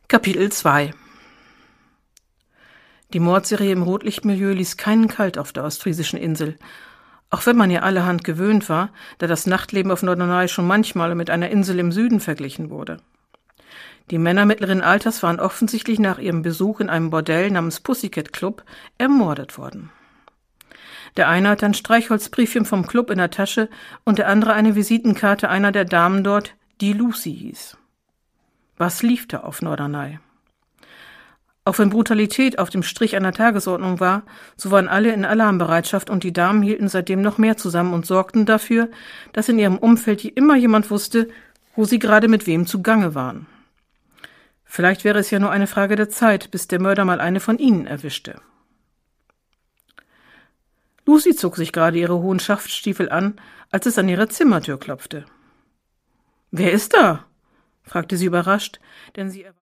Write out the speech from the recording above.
Kapitel 2 Die Mordserie im Rotlichtmilieu ließ keinen kalt auf der ostfriesischen Insel, auch wenn man ja allerhand gewöhnt war, da das Nachtleben auf Norderney schon manchmal mit einer Insel im Süden verglichen wurde. Die Männer mittleren Alters waren offensichtlich nach ihrem Besuch in einem Bordell namens Pussycat Club ermordet worden. Der eine hatte ein Streichholzbriefchen vom Club in der Tasche und der andere eine Visitenkarte einer der Damen dort, die Lucy hieß. Was lief da auf Norderney? Auch wenn Brutalität auf dem Strich an der Tagesordnung war, so waren alle in Alarmbereitschaft und die Damen hielten seitdem noch mehr zusammen und sorgten dafür, dass in ihrem Umfeld immer jemand wusste, wo sie gerade mit wem zugange waren. Vielleicht wäre es ja nur eine Frage der Zeit, bis der Mörder mal eine von ihnen erwischte. Lucy zog sich gerade ihre hohen Schaftstiefel an, als es an ihre Zimmertür klopfte. »Wer ist da?« fragte sie überrascht, denn sie